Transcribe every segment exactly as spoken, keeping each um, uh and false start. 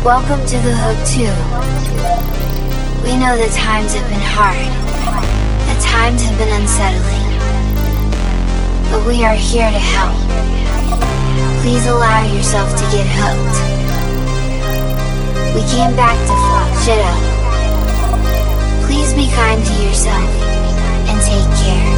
Welcome to the Hook two. We know that times have been hard, that times have been unsettling, but we are here to help. Please allow yourself to get hooked. We came back to fuck shit up. Please be kind to yourself and take care.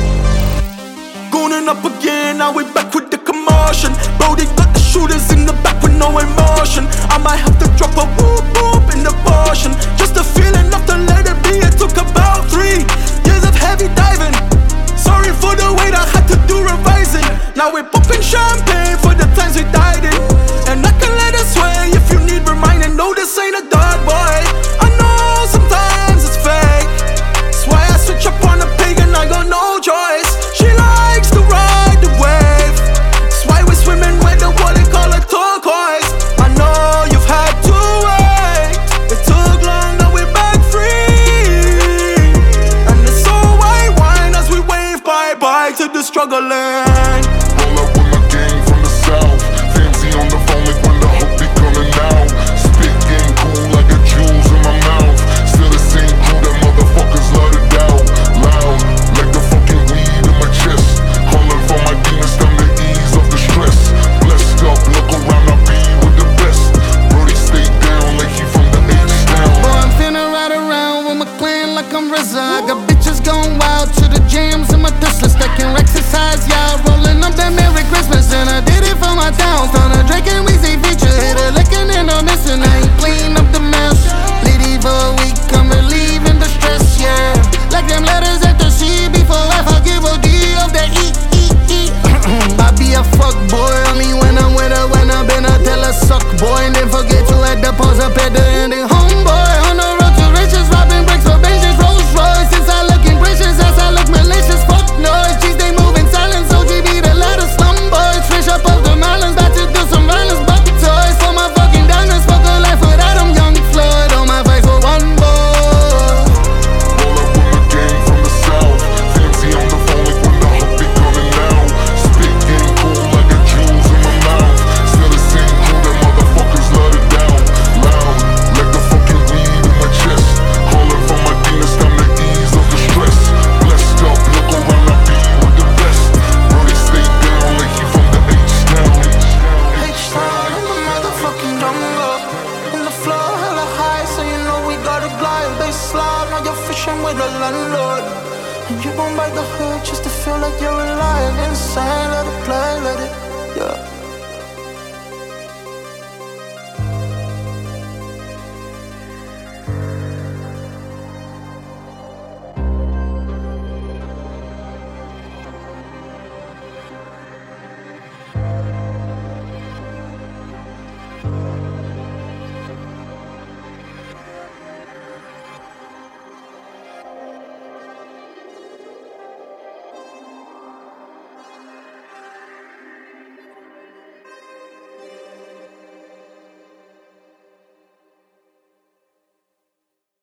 Going up again, now we back with the commotion. Brody got the shooters in the back with no emotion. I might have to drop a whoop whoop in the portion. Just a feeling of to let it be. It took about three years of heavy diving. Sorry for the wait, I had to do revising. Now we're popping champagne for the times we died in. And I can let it sway if you need reminding. No, this ain't a dog boy. I know sometimes it's fake. That's why I switch up on a pig and I got no choice. She likes to ride the wave. That's why we're swimming with the what they call a turquoise. I know you've had to wait. It took long, now we're back free. And it's so white wine as we wave bye-bye to the struggling. Roll up with my gang from the south. Fancy on the phone like when the hook be coming out. Spit game cool like a jewels in my mouth. Still the same crew that motherfuckers let it out. Loud like the fucking weed in my chest. Calling for my demons, time to ease off the stress. Blessed up, look around, I be with the best. Brody stay down like he from the H down. Boy, I'm finna ride around with my clan like I'm R Z A. I got bitches going wild to the jams in my Tesla. Stacking racks size, y'all rolling up that Merry Christmas. And I did it for my town. Found a Drake and Weezy feature. Hit a lickin' and I'm missing. I ain't clean up the mess. Litty for a week, I'm relieving the stress, yeah. Like them letters at the C before I forgive a D of the E, E, E. I be a fuck boy, I mean when I'm with her, when I've been, I tell her suck boy. And then forget to add the pause up at the ending. Homeboy, on the road to riches, robbing bricks for benches, Rolls Royce. Since I look in gracious, as I look malicious, fuck noise. G's they move in silence, O G be the ladder, slum boys. Fish up off the mountains, about to do some violence, buck toys. For my fucking diamonds, fuck a life without them, young Floyd. On my fight for one boy. Roll up with my gang from the south. Fancy on the phone like when the hook be coming out. Spit game cool like a jewels in my mouth. Still the same crew that motherfuckers let it down. Loud like the fucking weed in my chest. Calling for my demons, time to ease off the stress. Blessed up, look around, I be with the best. Brody stay down like he from the H down. H-Town in the motherfucking jungle. In the floor hella high, so you know we gotta glide. They slide, now you're fishing with a landlord. And you gon' bite the hood just to feel like you're alive. Insane, let it play, let it, yeah.